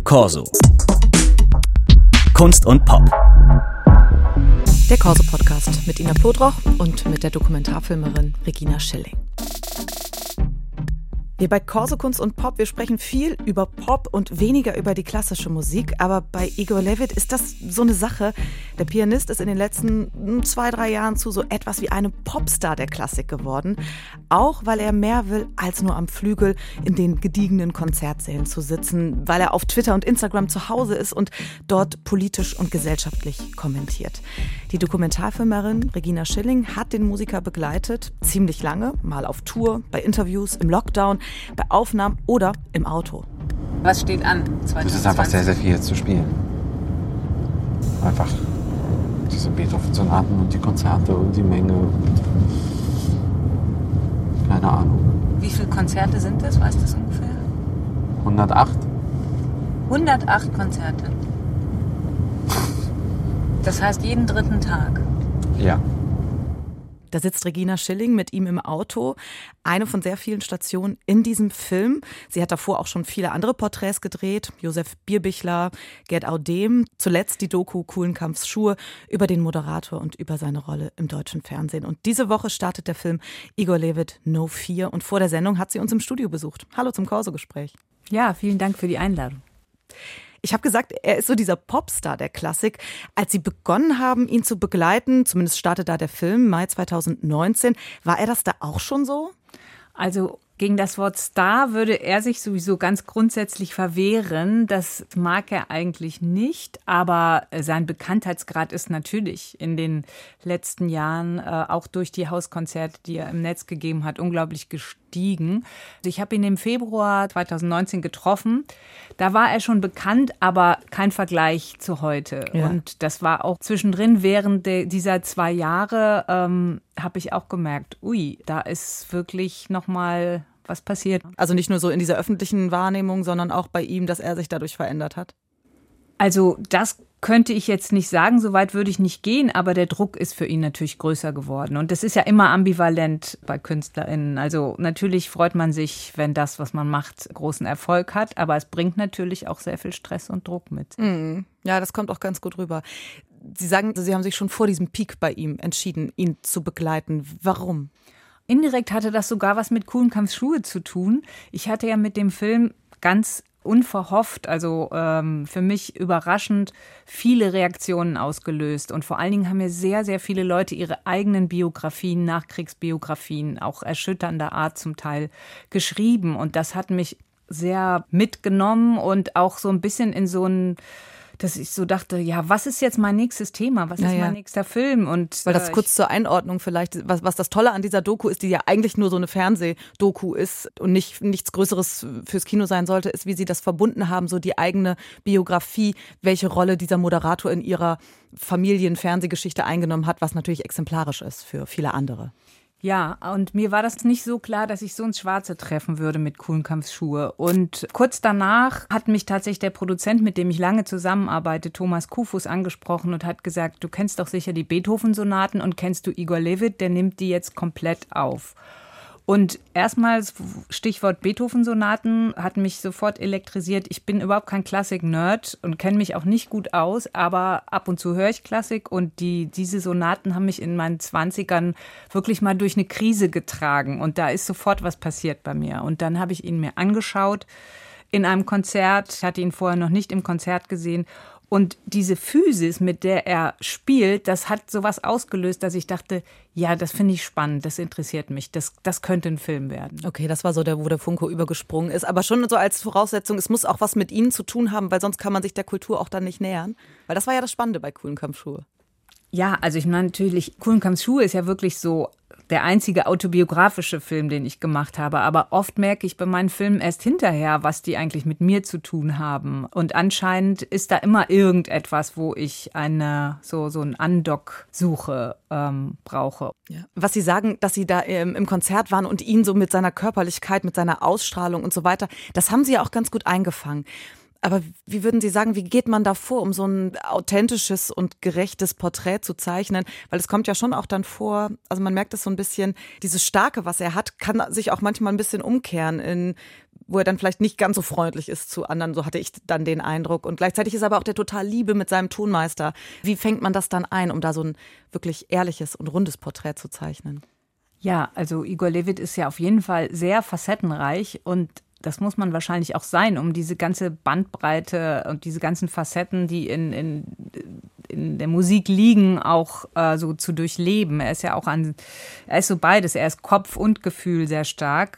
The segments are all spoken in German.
Corso. Kunst und Pop. Der Corso-Podcast mit Ina Plodroch und mit der Dokumentarfilmerin Regina Schilling. Wir bei Corso Kunst und Pop, wir sprechen viel über Pop und weniger über die klassische Musik. Aber bei Igor Levit ist das so eine Sache. Der Pianist ist in den letzten 2-3 Jahren zu so etwas wie einem Popstar der Klassik geworden. Auch weil er mehr will, als nur am Flügel in den gediegenen Konzertsälen zu sitzen. Weil er auf Twitter und Instagram zu Hause ist und dort politisch und gesellschaftlich kommentiert. Die Dokumentarfilmerin Regina Schilling hat den Musiker begleitet, ziemlich lange, mal auf Tour, bei Interviews, im Lockdown, bei Aufnahmen oder im Auto. Was steht an? 2020? Es ist einfach sehr, sehr viel jetzt zu spielen. Einfach diese Beethoven-Sonaten und die Konzerte und die Menge. Keine Ahnung. Wie viele Konzerte sind das? Weißt du das ungefähr? 108? 108 Konzerte. Das heißt jeden dritten Tag. Ja. Da sitzt Regina Schilling mit ihm im Auto, eine von sehr vielen Stationen in diesem Film. Sie hat davor auch schon viele andere Porträts gedreht, Josef Bierbichler, Gerd Audem, zuletzt die Doku Kuhlenkampfs Schuhe über den Moderator und über seine Rolle im deutschen Fernsehen. Und diese Woche startet der Film Igor Levit No 4 und vor der Sendung hat sie uns im Studio besucht. Hallo zum Corso-Gespräch. Ja, vielen Dank für die Einladung. Ich habe gesagt, er ist so dieser Popstar der Klassik. Als Sie begonnen haben, ihn zu begleiten, zumindest startet da der Film, Mai 2019, war er das da auch schon so? Also gegen das Wort Star würde er sich sowieso ganz grundsätzlich verwehren. Das mag er eigentlich nicht, aber sein Bekanntheitsgrad ist natürlich in den letzten Jahren auch durch die Hauskonzerte, die er im Netz gegeben hat, unglaublich gestiegen. Ich habe ihn im Februar 2019 getroffen. Da war er schon bekannt, aber kein Vergleich zu heute. Ja. Und das war auch zwischendrin während dieser 2 Jahre, habe ich auch gemerkt, ui, da ist wirklich nochmal was passiert. Also nicht nur so in dieser öffentlichen Wahrnehmung, sondern auch bei ihm, dass er sich dadurch verändert hat? Also das könnte ich jetzt nicht sagen, so weit würde ich nicht gehen, aber der Druck ist für ihn natürlich größer geworden. Und das ist ja immer ambivalent bei KünstlerInnen. Also natürlich freut man sich, wenn das, was man macht, großen Erfolg hat, aber es bringt natürlich auch sehr viel Stress und Druck mit. Ja, das kommt auch ganz gut rüber. Sie sagen, Sie haben sich schon vor diesem Peak bei ihm entschieden, ihn zu begleiten. Warum? Indirekt hatte das sogar was mit Kuhlenkampfs Schuhe zu tun. Ich hatte ja mit dem Film ganz unverhofft, also für mich überraschend, viele Reaktionen ausgelöst. Und vor allen Dingen haben mir sehr, sehr viele Leute ihre eigenen Biografien, Nachkriegsbiografien, auch erschütternder Art zum Teil, geschrieben. Und das hat mich sehr mitgenommen und auch so ein bisschen in so ein, dass ich so dachte, ja, was ist jetzt mein nächstes Thema? Was ist mein nächster Film? Und weil das kurz zur Einordnung vielleicht, was das Tolle an dieser Doku ist, die ja eigentlich nur so eine Fernsehdoku ist und nichts Größeres fürs Kino sein sollte, ist, wie Sie das verbunden haben, so die eigene Biografie, welche Rolle dieser Moderator in Ihrer Familien-Fernsehgeschichte eingenommen hat, was natürlich exemplarisch ist für viele andere. Ja, und mir war das nicht so klar, dass ich so ins Schwarze treffen würde mit Kuhlenkampfs Schuhe. Und kurz danach hat mich tatsächlich der Produzent, mit dem ich lange zusammenarbeite, Thomas Kufus, angesprochen und hat gesagt, du kennst doch sicher die Beethoven-Sonaten und kennst du Igor Levit, der nimmt die jetzt komplett auf. Und erstmals, Stichwort Beethoven-Sonaten, hat mich sofort elektrisiert. Ich bin überhaupt kein Klassik-Nerd und kenne mich auch nicht gut aus, aber ab und zu höre ich Klassik und diese Sonaten haben mich in meinen 20ern wirklich mal durch eine Krise getragen und da ist sofort was passiert bei mir. Und dann habe ich ihn mir angeschaut in einem Konzert, ich hatte ihn vorher noch nicht im Konzert gesehen. Und diese Physis, mit der er spielt, das hat sowas ausgelöst, dass ich dachte, ja, das finde ich spannend, das interessiert mich, das könnte ein Film werden. Okay, das war so wo der Funke übergesprungen ist. Aber schon so als Voraussetzung, es muss auch was mit Ihnen zu tun haben, weil sonst kann man sich der Kultur auch dann nicht nähern. Weil das war ja das Spannende bei Kuhlenkampfs Schuhe. Ja, also ich meine natürlich, Kuhlenkampfs Schuhe ist ja wirklich so der einzige autobiografische Film, den ich gemacht habe. Aber oft merke ich bei meinen Filmen erst hinterher, was die eigentlich mit mir zu tun haben. Und anscheinend ist da immer irgendetwas, wo ich so ein Andock-Suche brauche. Ja. Was Sie sagen, dass Sie da im Konzert waren und ihn so mit seiner Körperlichkeit, mit seiner Ausstrahlung und so weiter, das haben Sie ja auch ganz gut eingefangen. Aber wie würden Sie sagen, wie geht man da vor, um so ein authentisches und gerechtes Porträt zu zeichnen? Weil es kommt ja schon auch dann vor, also man merkt es so ein bisschen, dieses Starke, was er hat, kann sich auch manchmal ein bisschen umkehren in wo er dann vielleicht nicht ganz so freundlich ist zu anderen, so hatte ich dann den Eindruck. Und gleichzeitig ist er aber auch der total Liebe mit seinem Tonmeister. Wie fängt man das dann ein, um da so ein wirklich ehrliches und rundes Porträt zu zeichnen? Ja, also Igor Levit ist ja auf jeden Fall sehr facettenreich und das muss man wahrscheinlich auch sein, um diese ganze Bandbreite und diese ganzen Facetten, die in der Musik liegen, auch so zu durchleben. Er ist ja auch er ist so beides. Er ist Kopf und Gefühl sehr stark.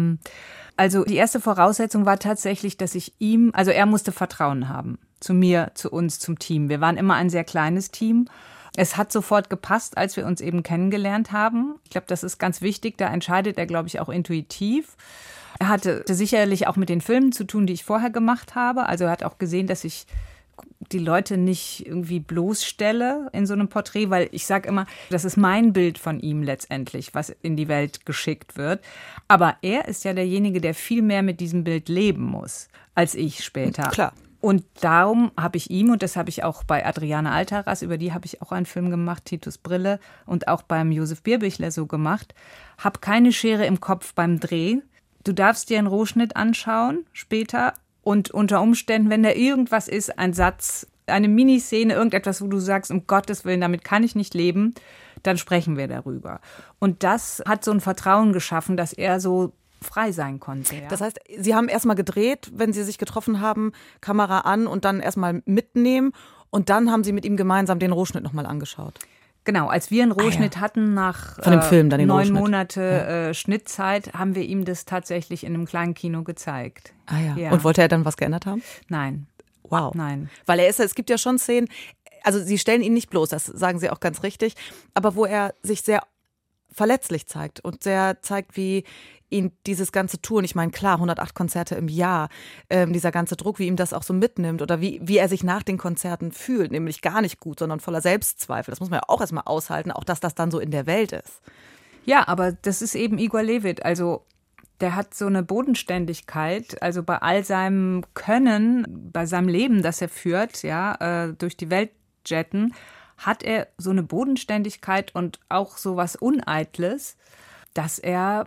Also die erste Voraussetzung war tatsächlich, dass er musste Vertrauen haben. Zu mir, zu uns, zum Team. Wir waren immer ein sehr kleines Team. Es hat sofort gepasst, als wir uns eben kennengelernt haben. Ich glaube, das ist ganz wichtig. Da entscheidet er, glaube ich, auch intuitiv. Er hatte sicherlich auch mit den Filmen zu tun, die ich vorher gemacht habe. Also er hat auch gesehen, dass ich die Leute nicht irgendwie bloßstelle in so einem Porträt, weil ich sage immer, das ist mein Bild von ihm letztendlich, was in die Welt geschickt wird. Aber er ist ja derjenige, der viel mehr mit diesem Bild leben muss, als ich später. Klar. Und darum habe ich ihm, und das habe ich auch bei Adriane Altaras, über die habe ich auch einen Film gemacht, Titus Brille, und auch beim Josef Bierbichler so gemacht, habe keine Schere im Kopf beim Dreh. Du darfst dir einen Rohschnitt anschauen später und unter Umständen, wenn da irgendwas ist, ein Satz, eine Miniszene, irgendetwas, wo du sagst, um Gottes Willen, damit kann ich nicht leben, dann sprechen wir darüber. Und das hat so ein Vertrauen geschaffen, dass er so frei sein konnte. Ja. Das heißt, Sie haben erstmal gedreht, wenn Sie sich getroffen haben, Kamera an und dann erstmal mitnehmen und dann haben Sie mit ihm gemeinsam den Rohschnitt nochmal angeschaut. Genau, als wir einen Rohschnitt hatten nach von dem Film, dann den 9 Rohschnitt. Monate Schnittzeit, haben wir ihm das tatsächlich in einem kleinen Kino gezeigt. Ah ja. Ja. Und wollte er dann was geändert haben? Nein. Wow. Nein. Weil es gibt ja schon Szenen, also Sie stellen ihn nicht bloß, das sagen Sie auch ganz richtig, aber wo er sich sehr verletzlich zeigt und sehr zeigt, wie ihn dieses ganze Touren, ich meine, klar, 108 Konzerte im Jahr, dieser ganze Druck, wie ihm das auch so mitnimmt oder wie er sich nach den Konzerten fühlt, nämlich gar nicht gut, sondern voller Selbstzweifel. Das muss man ja auch erstmal aushalten, auch dass das dann so in der Welt ist. Ja, aber das ist eben Igor Levit, also der hat so eine Bodenständigkeit, also bei all seinem Können, bei seinem Leben, das er führt, ja, durch die Welt jetten, hat er so eine Bodenständigkeit und auch so was Uneitles, dass er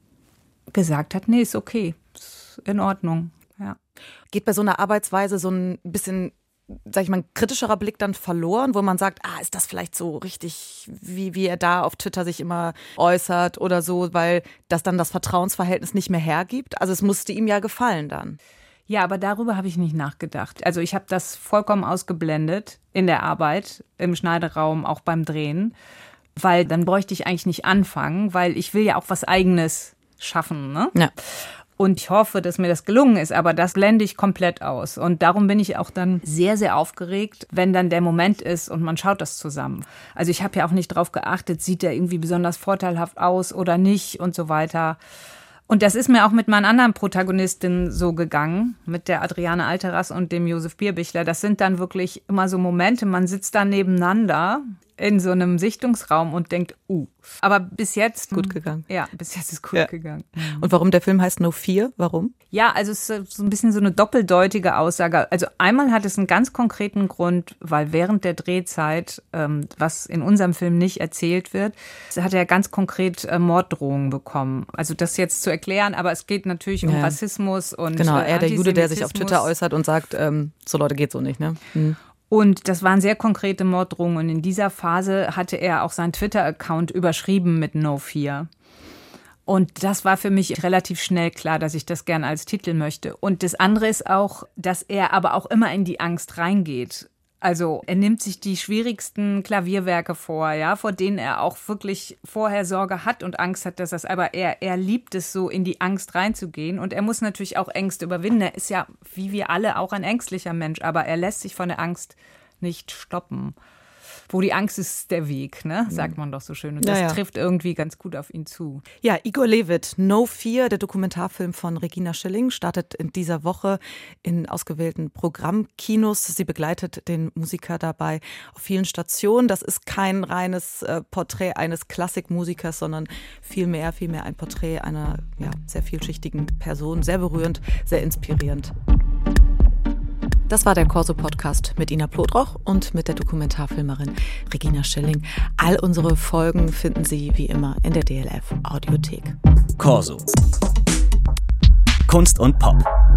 gesagt hat, nee, ist okay, ist in Ordnung. Ja. Geht bei so einer Arbeitsweise so ein bisschen, sag ich mal, ein kritischerer Blick dann verloren, wo man sagt, ist das vielleicht so richtig, wie er da auf Twitter sich immer äußert oder so, weil das dann das Vertrauensverhältnis nicht mehr hergibt? Also es musste ihm ja gefallen dann. Ja, aber darüber habe ich nicht nachgedacht. Also ich habe das vollkommen ausgeblendet in der Arbeit, im Schneideraum, auch beim Drehen, weil dann bräuchte ich eigentlich nicht anfangen, weil ich will ja auch was Eigenes schaffen, ne? Ja. Und ich hoffe, dass mir das gelungen ist, aber das blende ich komplett aus. Und darum bin ich auch dann sehr, sehr aufgeregt, wenn dann der Moment ist und man schaut das zusammen. Also ich habe ja auch nicht drauf geachtet, sieht er irgendwie besonders vorteilhaft aus oder nicht und so weiter. Und das ist mir auch mit meinen anderen Protagonistinnen so gegangen, mit der Adriane Altaras und dem Josef Bierbichler. Das sind dann wirklich immer so Momente, man sitzt da nebeneinander in so einem Sichtungsraum und denkt, Aber bis jetzt gut gegangen. Ja, bis jetzt ist gut gegangen. Und warum der Film heißt No Fear? Warum? Ja, also es ist so ein bisschen so eine doppeldeutige Aussage. Also einmal hat es einen ganz konkreten Grund, weil während der Drehzeit, was in unserem Film nicht erzählt wird, hat er ganz konkret Morddrohungen bekommen. Also das jetzt zu erklären, aber es geht natürlich um Rassismus und genau, er der Jude, der sich auf Twitter äußert und sagt, so Leute, geht so nicht, ne? Und das waren sehr konkrete Morddrohungen. Und in dieser Phase hatte er auch seinen Twitter-Account überschrieben mit No Fear. Und das war für mich relativ schnell klar, dass ich das gerne als Titel möchte. Und das andere ist auch, dass er aber auch immer in die Angst reingeht. Also er nimmt sich die schwierigsten Klavierwerke vor, ja, vor denen er auch wirklich vorher Sorge hat und Angst hat, dass aber er liebt es so, in die Angst reinzugehen. Und er muss natürlich auch Ängste überwinden. Er ist ja, wie wir alle, auch ein ängstlicher Mensch, aber er lässt sich von der Angst nicht stoppen. Wo die Angst ist, der Weg, ne? Sagt man doch so schön. Und das trifft irgendwie ganz gut auf ihn zu. Ja, Igor Levit, No Fear, der Dokumentarfilm von Regina Schilling, startet in dieser Woche in ausgewählten Programmkinos. Sie begleitet den Musiker dabei auf vielen Stationen. Das ist kein reines Porträt eines Klassikmusikers, sondern vielmehr ein Porträt einer sehr vielschichtigen Person. Sehr berührend, sehr inspirierend. Das war der Corso-Podcast mit Ina Plodroch und mit der Dokumentarfilmerin Regina Schilling. All unsere Folgen finden Sie wie immer in der DLF Audiothek. Corso. Kunst und Pop.